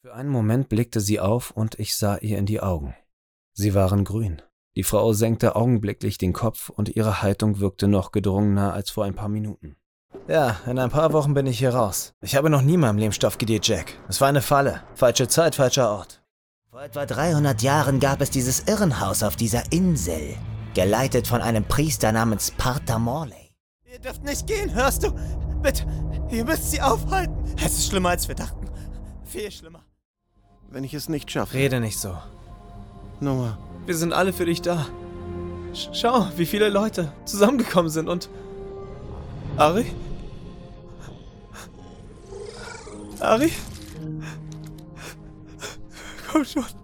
Für einen Moment blickte sie auf und ich sah ihr in die Augen. Sie waren grün. Die Frau senkte augenblicklich den Kopf und ihre Haltung wirkte noch gedrungener als vor ein paar Minuten. Ja, in ein paar Wochen bin ich hier raus. Ich habe noch nie in meinem Leben Stoff gedealt, Jack. Es war eine Falle. Falsche Zeit, falscher Ort. Vor etwa 300 Jahren gab es dieses Irrenhaus auf dieser Insel, geleitet von einem Priester namens Pater Morley. Ihr dürft nicht gehen, hörst du? Bitte, ihr müsst sie aufhalten. Es ist schlimmer, als wir dachten. Viel schlimmer. Wenn ich es nicht schaffe. Rede nicht so. Noah. Wir sind alle für dich da. Schau, wie viele Leute zusammengekommen sind und... Ari? Ari? Komm schon.